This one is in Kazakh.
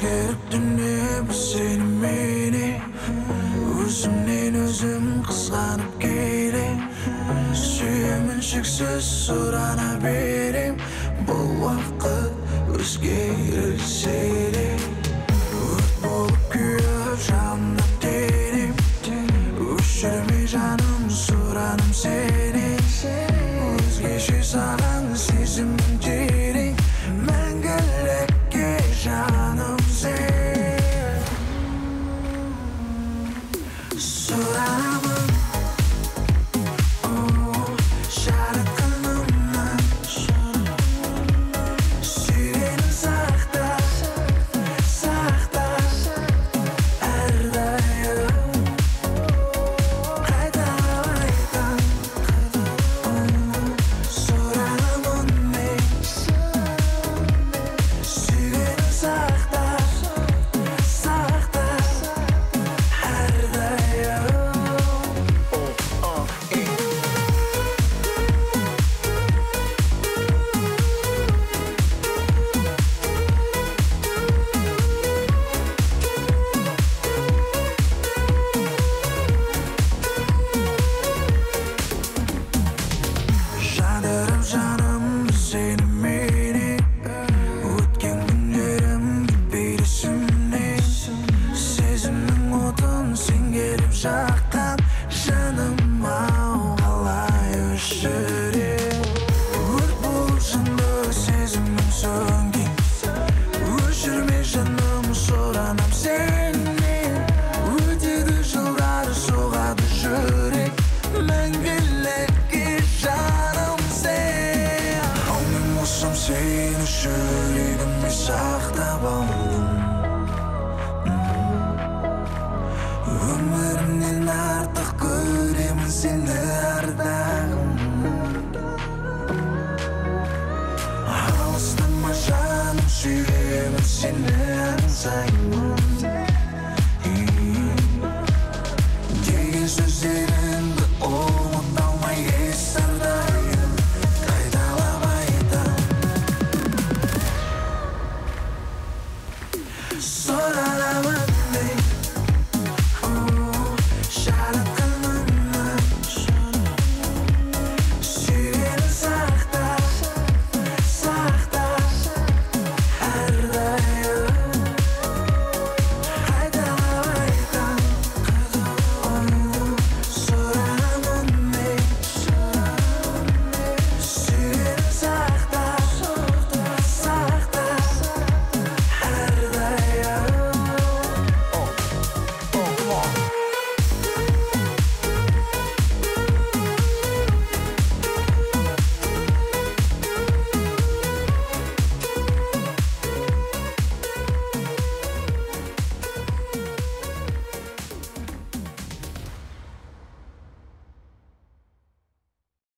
Өзгеріп дүние сені мені Өзімнен өзім қызғанып келем Сүйемін шексіз сұрана берем Бұл уақыт өзгерілсе де Өрт болып күйіп жанымда денем Өшірмей жаным сұраным сені Өзгеше саған сезімім терең Мәңгілікке жаным сен Сұрамын жаратқанымнан Сүйгенін сақта, сақта әрдайым Қайталап айтам Сұрамын мен Сүйгенін сақта, сақта әрдайым Жадырып жаным сені мені Өткен күндерім кетпейді есімнен Сезімнің отын сен келіп жаққан Жаным ау қалай өшірем Өрт болып жанды сезімім сөнген Өшірме жаным сұранам сенен Өтеді жылдар соғады жүрек Мәңгілікке жаным сен Ал мен болсам сені жүрегіме сақтап алдым Өмірімнен артық көремін сені әрдайым Алыстама жаным сүйемін сені ән сайын